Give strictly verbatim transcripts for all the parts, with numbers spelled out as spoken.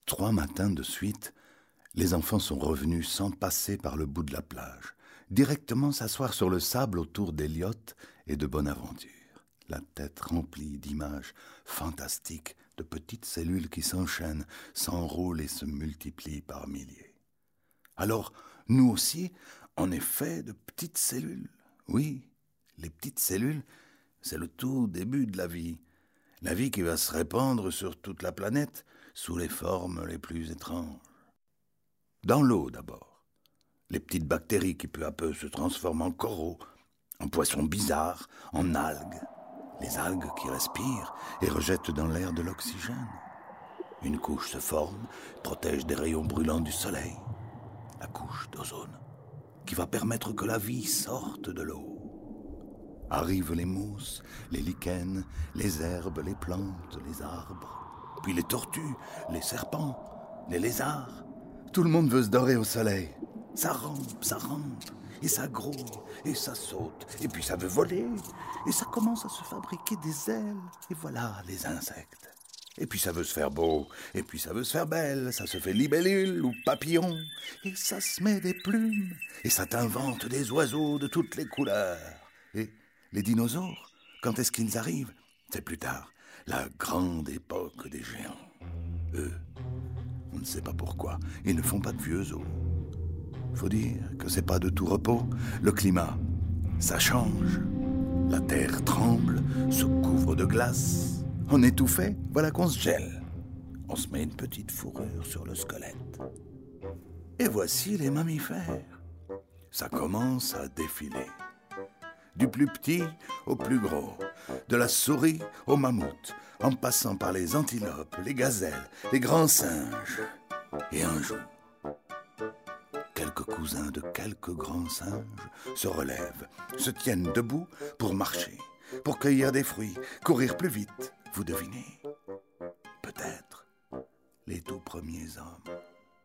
Trois matins de suite, les enfants sont revenus sans passer par le bout de la plage, directement s'asseoir sur le sable autour d'Eliot et de Bonaventure, la tête remplie d'images fantastiques, de petites cellules qui s'enchaînent, s'enroulent et se multiplient par milliers. Alors, nous aussi, on est fait de petites cellules. Oui, les petites cellules, c'est le tout début de la vie. La vie qui va se répandre sur toute la planète sous les formes les plus étranges. Dans l'eau d'abord, les petites bactéries qui peu à peu se transforment en coraux, en poissons bizarres, en algues. Les algues qui respirent et rejettent dans l'air de l'oxygène. Une couche se forme, protège des rayons brûlants du soleil. La couche d'ozone, qui va permettre que la vie sorte de l'eau. Arrivent les mousses, les lichens, les herbes, les plantes, les arbres, puis les tortues, les serpents, les lézards. Tout le monde veut se dorer au soleil. Ça rampe, ça rampe, et ça grouille, et ça saute, et puis ça veut voler, et ça commence à se fabriquer des ailes, et voilà les insectes. Et puis ça veut se faire beau, et puis ça veut se faire belle, ça se fait libellule ou papillon, et ça se met des plumes, et ça t'invente des oiseaux de toutes les couleurs. Et les dinosaures, quand est-ce qu'ils arrivent? C'est plus tard, la grande époque des géants. Eux, on ne sait pas pourquoi, ils ne font pas de vieux os. Faut dire que c'est pas de tout repos. Le climat, ça change. La terre tremble, se couvre de glace. On est tout fait, voilà qu'on se gèle. On se met une petite fourrure sur le squelette. Et voici les mammifères. Ça commence à défiler. Du plus petit au plus gros, de la souris au mammouth, en passant par les antilopes, les gazelles, les grands singes. Et un jour, quelques cousins de quelques grands singes se relèvent, se tiennent debout pour marcher, pour cueillir des fruits, courir plus vite. Vous devinez? Peut-être les tout premiers hommes.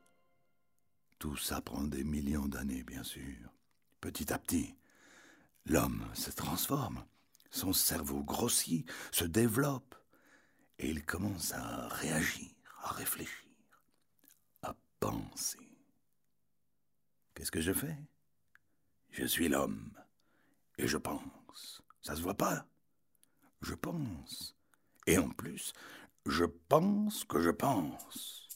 Tout ça prend des millions d'années, bien sûr. Petit à petit, l'homme se transforme, son cerveau grossit, se développe, et il commence à réagir, à réfléchir, à penser. Qu'est-ce que je fais? Je suis l'homme, et je pense. Ça se voit pas? Je pense. Et en plus, je pense que je pense.